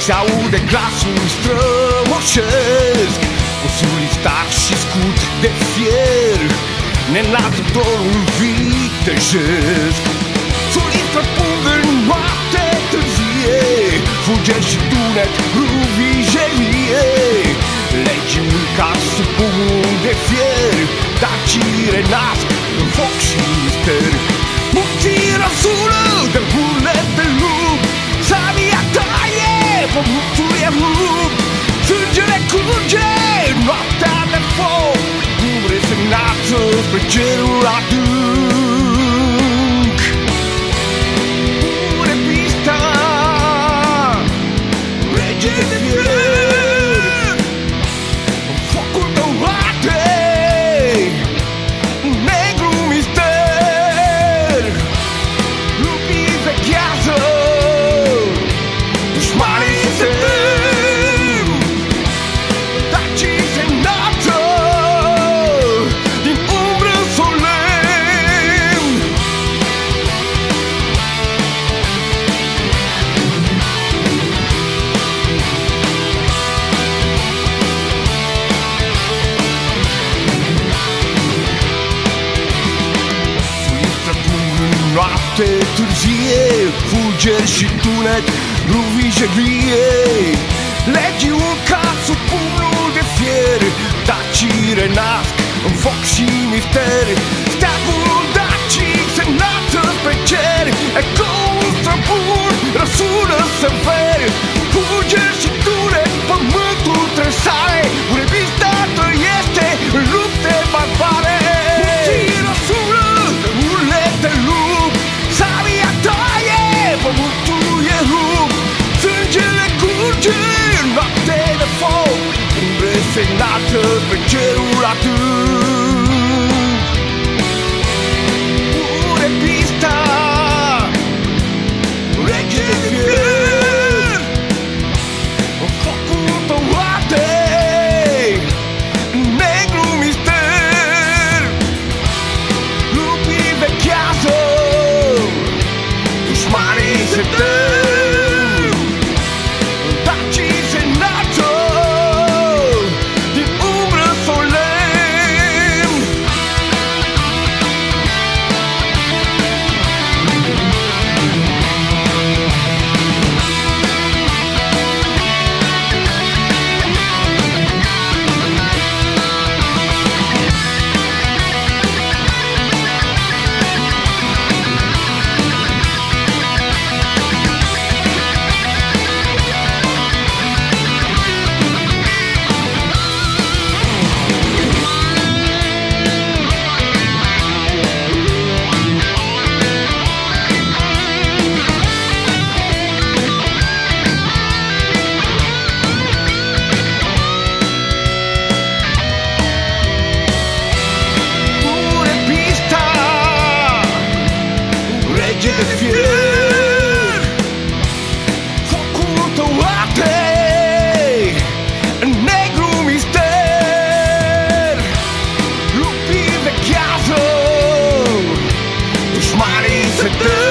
Se aude glasul strămoșesc, cu sulitar și scut de fier, neînaltă dorul vitejesc. Sulită pung în noapte târzie, fulgeri și tunet, ruvijerie. Legiuni ca sub pumnul de fier, daci renasc în foc și mister. Munții răsună de burlet de lup, sabia taie, pământul e rupt. Sângele curge, noaptea de foc, umbre semnată spre cerul adânc. Pune pista, rege de fier, în focul tău arde un negru mister. Lupii vechează, dușmanii se tem, dacii se înalță din umbră solemn. Sulită pung în noapte târzie, fulgeri și tunet, ruvijerie. Legiuni ca sub pumnul de fier, dacii renasc în foc și mister. Steagul dacii se înalță pe cer, ecoul străbun răsună sever. Fulgeri și tunet, pământul tresare, urevista trăiește în lupte barbare. Munții răsună de urlet de lup, sabia taie, pământul e rupt. Sângele curge în noapte de foc, umbre se înalță pe cerul adânc. Pune pista, rege de fier, în focul tău arde negru mister. Lupii vechează, dușmanii se tem, dacii se înalță din umbră solemn. Pune pista, rege de fier, focul tău arde negru mister. Lupii vechează, dușmanii se tem.